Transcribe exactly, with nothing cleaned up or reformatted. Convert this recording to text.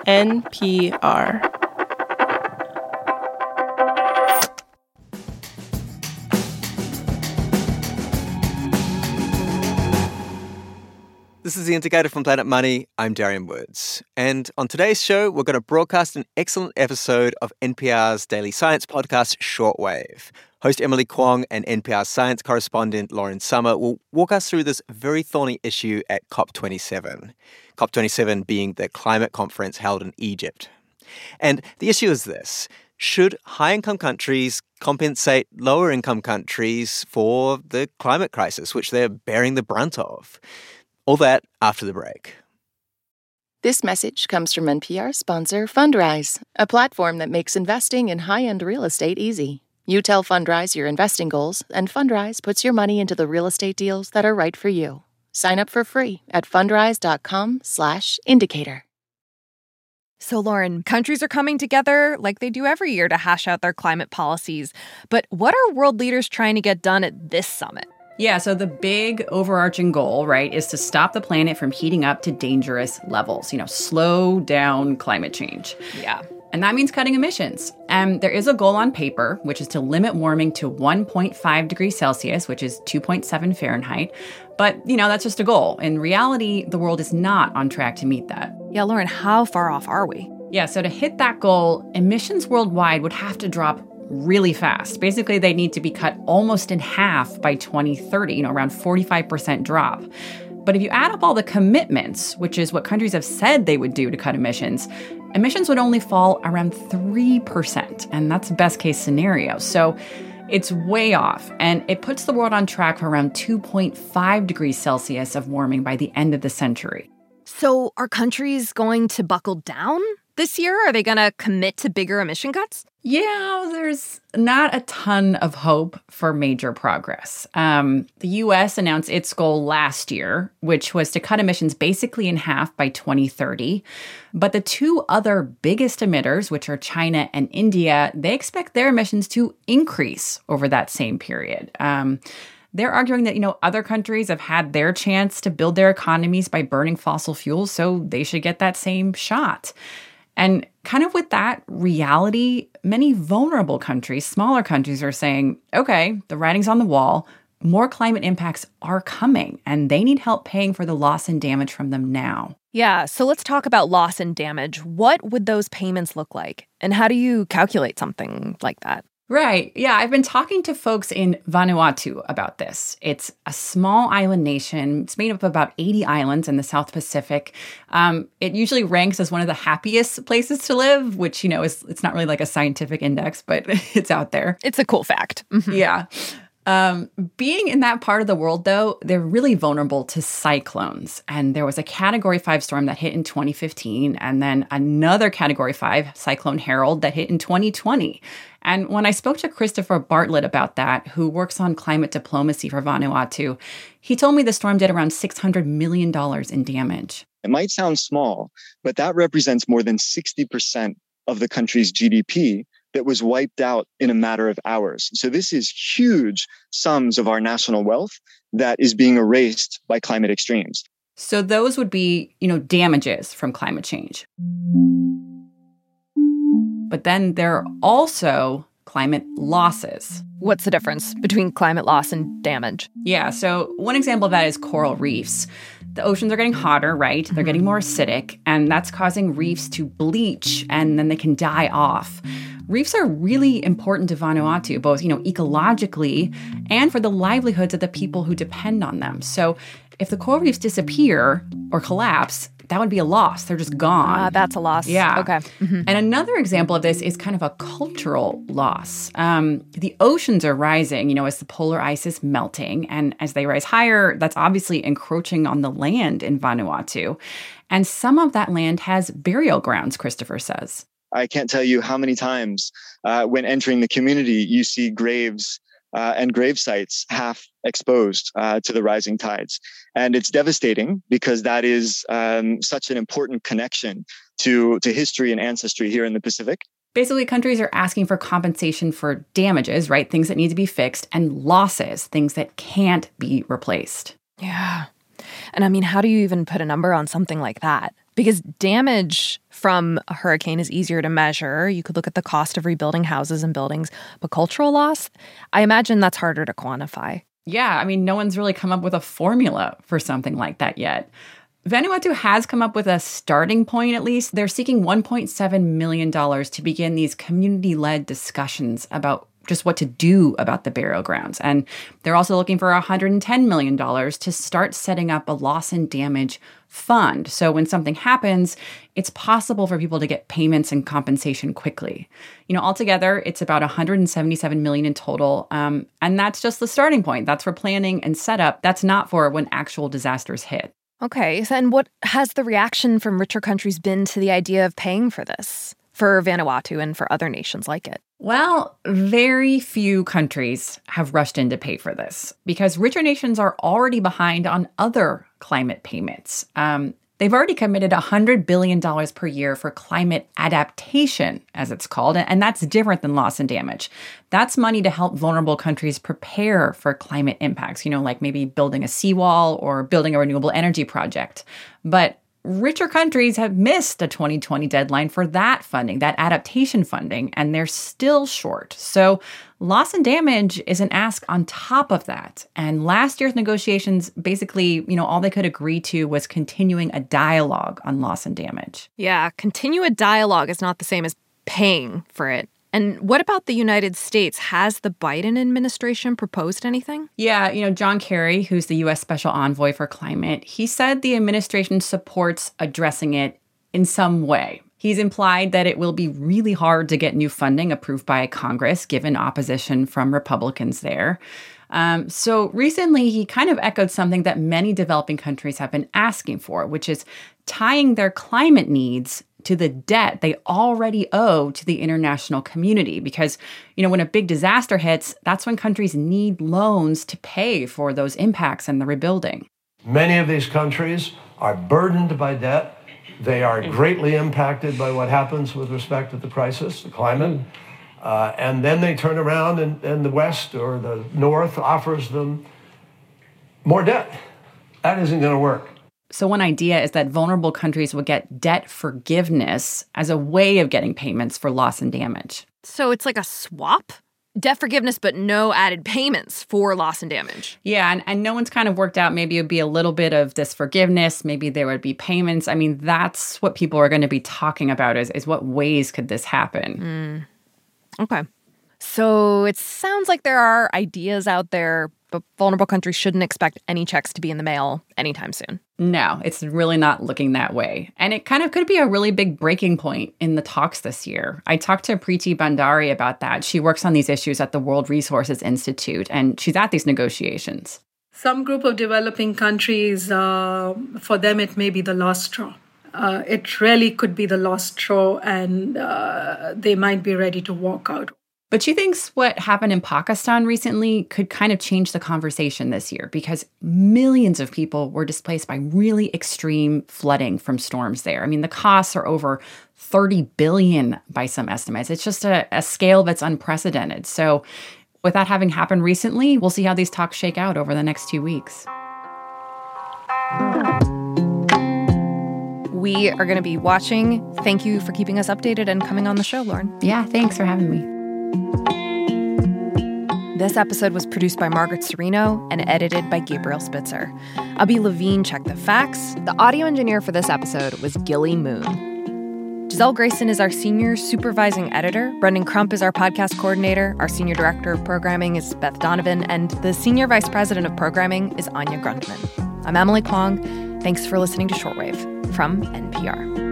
N P R. This is The Indicator from Planet Money. I'm Darian Woods. And on today's show, we're going to broadcast an excellent episode of N P R's daily science podcast, Shortwave. Host Emily Kwong and N P R science correspondent Lauren Summer will walk us through this very thorny issue at COP twenty-seven. COP twenty-seven being the climate conference held in Egypt. And the issue is this. Should high-income countries compensate lower-income countries for the climate crisis, which they're bearing the brunt of? All that after the break. This message comes from N P R sponsor Fundrise, a platform that makes investing in high-end real estate easy. You tell Fundrise your investing goals, and Fundrise puts your money into the real estate deals that are right for you. Sign up for free at fundrise.com slash indicator. So, Lauren, countries are coming together like they do every year to hash out their climate policies. But what are world leaders trying to get done at this summit? Yeah, so the big overarching goal, right, is to stop the planet from heating up to dangerous levels, you know, slow down climate change. Yeah. And that means cutting emissions. And there is a goal on paper, which is to limit warming to one point five degrees Celsius, which is two point seven Fahrenheit. But, you know, that's just a goal. In reality, the world is not on track to meet that. Yeah, Lauren, how far off are we? Yeah, so to hit that goal, emissions worldwide would have to drop really fast. Basically, they need to be cut almost in half by twenty thirty, you know, around forty-five percent drop. But if you add up all the commitments, which is what countries have said they would do to cut emissions, emissions would only fall around three percent, and that's best case scenario. So it's way off, and it puts the world on track for around two point five degrees Celsius of warming by the end of the century. So are countries going to buckle down this year? Are they going to commit to bigger emission cuts? Yeah, there's not a ton of hope for major progress. Um, the U S announced its goal last year, which was to cut emissions basically in half by twenty thirty. But the two other biggest emitters, which are China and India, they expect their emissions to increase over that same period. Um, they're arguing that, you know, other countries have had their chance to build their economies by burning fossil fuels, so they should get that same shot. And kind of with that reality, many vulnerable countries, smaller countries are saying, okay, the writing's on the wall, more climate impacts are coming, and they need help paying for the loss and damage from them now. Yeah, so let's talk about loss and damage. What would those payments look like? And how do you calculate something like that? Right. Yeah, I've been talking to folks in Vanuatu about this. It's a small island nation. It's made up of about eighty islands in the South Pacific. Um, it usually ranks as one of the happiest places to live, which, you know, is it's not really like a scientific index, but it's out there. It's a cool fact. Mm-hmm. Yeah. Um, being in that part of the world, though, they're really vulnerable to cyclones. And there was a Category five storm that hit in twenty fifteen, and then another Category five, Cyclone Harold, that hit in twenty twenty. And when I spoke to Christopher Bartlett about that, who works on climate diplomacy for Vanuatu, he told me the storm did around six hundred million dollars in damage. It might sound small, but that represents more than sixty percent of the country's G D P that was wiped out in a matter of hours. So this is huge sums of our national wealth that is being erased by climate extremes. So those would be, you know, damages from climate change. But then there are also climate losses. What's the difference between climate loss and damage? Yeah, so one example of that is coral reefs. The oceans are getting hotter, right? They're getting more acidic, and that's causing reefs to bleach, and then they can die off. Reefs are really important to Vanuatu, both, you know, ecologically and for the livelihoods of the people who depend on them. So if the coral reefs disappear or collapse, that would be a loss. They're just gone. Ah, uh, that's a loss. Yeah. Okay. Mm-hmm. And another example of this is kind of a cultural loss. Um, the oceans are rising, you know, as the polar ice is melting. And as they rise higher, that's obviously encroaching on the land in Vanuatu. And some of that land has burial grounds, Christopher says. I can't tell you how many times uh, when entering the community, you see graves Uh, and grave sites half exposed uh, to the rising tides. And it's devastating because that is um, such an important connection to, to history and ancestry here in the Pacific. Basically, countries are asking for compensation for damages, right? Things that need to be fixed, and losses, things that can't be replaced. Yeah. And I mean, how do you even put a number on something like that? Because damage from a hurricane is easier to measure. You could look at the cost of rebuilding houses and buildings, but cultural loss, I imagine that's harder to quantify. Yeah, I mean, no one's really come up with a formula for something like that yet. Vanuatu has come up with a starting point, at least. They're seeking one point seven million dollars to begin these community-led discussions about just what to do about the burial grounds. And they're also looking for one hundred ten million dollars to start setting up a loss and damage fund. So when something happens, it's possible for people to get payments and compensation quickly. You know, altogether, it's about one hundred seventy-seven million dollars in total. Um, and that's just the starting point. That's for planning and setup. That's not for when actual disasters hit. Okay, so then what has the reaction from richer countries been to the idea of paying for this, for Vanuatu and for other nations like it? Well, very few countries have rushed in to pay for this because richer nations are already behind on other climate payments. Um, they've already committed one hundred billion dollars per year for climate adaptation, as it's called, and that's different than loss and damage. That's money to help vulnerable countries prepare for climate impacts, you know, like maybe building a seawall or building a renewable energy project. But richer countries have missed a twenty twenty deadline for that funding, that adaptation funding, and they're still short. So loss and damage is an ask on top of that. And last year's negotiations, basically, you know, all they could agree to was continuing a dialogue on loss and damage. Yeah, continue a dialogue is not the same as paying for it. And what about the United States? Has the Biden administration proposed anything? Yeah, you know, John Kerry, who's the U S Special Envoy for Climate, he said the administration supports addressing it in some way. He's implied that it will be really hard to get new funding approved by Congress, given opposition from Republicans there. Um, so recently, he kind of echoed something that many developing countries have been asking for, which is tying their climate needs to the debt they already owe to the international community. Because, you know, when a big disaster hits, that's when countries need loans to pay for those impacts and the rebuilding. Many of these countries are burdened by debt. They are greatly impacted by what happens with respect to the crisis, the climate. Uh, and then they turn around and, and the West or the North offers them more debt. That isn't going to work. So one idea is that vulnerable countries would get debt forgiveness as a way of getting payments for loss and damage. So it's like a swap? Debt forgiveness, but no added payments for loss and damage. Yeah, and, and no one's kind of worked out. Maybe it would be a little bit of this forgiveness. Maybe there would be payments. I mean, that's what people are going to be talking about is, is what ways could this happen? Mm. Okay. So it sounds like there are ideas out there, but vulnerable countries shouldn't expect any checks to be in the mail anytime soon. No, it's really not looking that way. And it kind of could be a really big breaking point in the talks this year. I talked to Preeti Bhandari about that. She works on these issues at the World Resources Institute, and she's at these negotiations. Some group of developing countries, uh, for them, it may be the last straw. Uh, it really could be the last straw, and uh, they might be ready to walk out. But she thinks what happened in Pakistan recently could kind of change the conversation this year because millions of people were displaced by really extreme flooding from storms there. I mean, the costs are over thirty billion dollars by some estimates. It's just a, a scale that's unprecedented. So with that having happened recently, we'll see how these talks shake out over the next two weeks. We are going to be watching. Thank you for keeping us updated and coming on the show, Lauren. Yeah, thanks for having me. This episode was produced by Margaret Serino and edited by Gabriel Spitzer. Abby Levine checked the facts. The audio engineer for this episode was Gilly Moon. Giselle Grayson is our senior supervising editor. Brendan Crump is our podcast coordinator. Our senior director of programming is Beth Donovan. And the senior vice president of programming is Anya Grundman. I'm Emily Kwong. Thanks for listening to Shortwave from N P R.